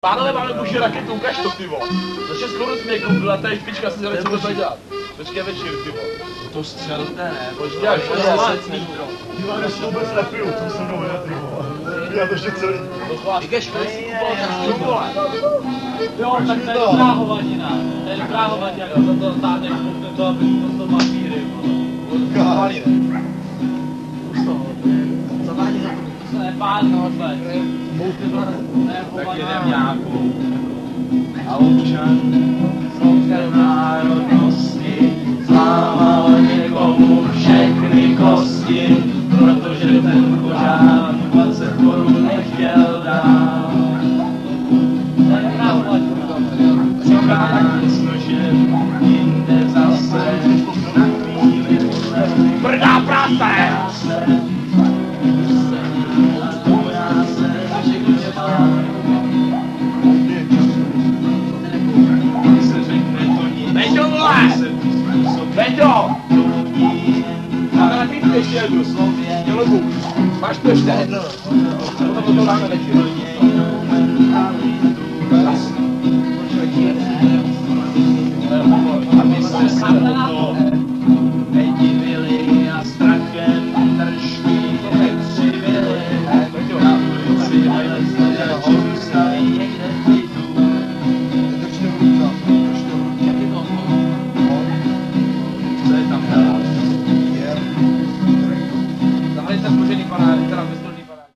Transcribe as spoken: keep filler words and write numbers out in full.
Pánové, máme buši raketu, ukaž to, ty vole. Za šest korun jsme je koupila, tady špička, si zavět, co budeme dělat. Počkej večer, ty vole. To střelte, ne? Počkej, až to zase centro. Díváme, že vůbec nepiju, co se mnou je, ty vole. Já to ještě celý. To chvás, když si kupoval tak čo, vole. Jo, tak to je dobrá hovadina. To je dobrá hovadina, jak za to táhneš, pukne to, aby to papíry, vole. Káli, ne? Už toho, zavádí za to. To se nepálí, no, to je. Tak jedem nějakou. A občan z národnosti zlámal někomu všechny kosti, protože ten kořán dvacet korun nechtěl dát. Přichází s nožem, jinde zase na chvíli Brdá práce! Veďo, vole! Veďo! Máme na pípku ještě jednu. Dělobu. Máš to ještě jedno. Potom to dáme večer. aby se to